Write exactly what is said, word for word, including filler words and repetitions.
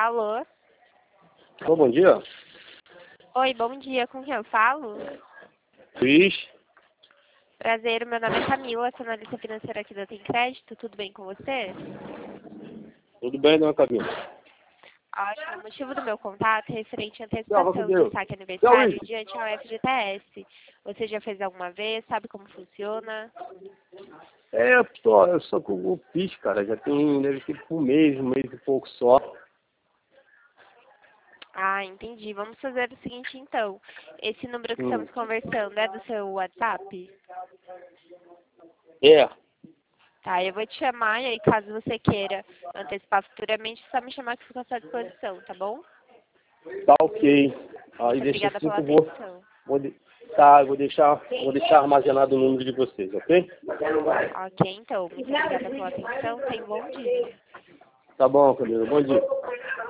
Alô? Ô, bom dia. Oi, bom dia. Com quem eu falo? Cris. Prazer, meu nome é Camila, sou analista financeira aqui da Tem Crédito. Tudo bem com você? Tudo bem, dona Camila? Ótimo. O motivo do meu contato é referente à Salve, antecipação Deus. do saque Tchau, aniversário Wilson. diante ao F G T S. Você já fez alguma vez? Sabe como funciona? É, eu tô, eu só com o P I S, cara. Já tem, deve ter um mês, um mês e pouco só. Ah, entendi. Vamos fazer o seguinte, então. Esse número que Hum. estamos conversando é do seu WhatsApp? É, Tá, eu vou te chamar e aí, caso você queira antecipar futuramente, é só me chamar que fica à sua disposição, tá bom? tá ok. Aí Muito deixa obrigada assim pela que eu vou. atenção. vou de, tá, eu vou deixar, vou deixar armazenado o número de vocês, ok? Ok, então. Muito obrigada pela atenção. Tenha um bom dia. Tá bom, Camila. Bom dia.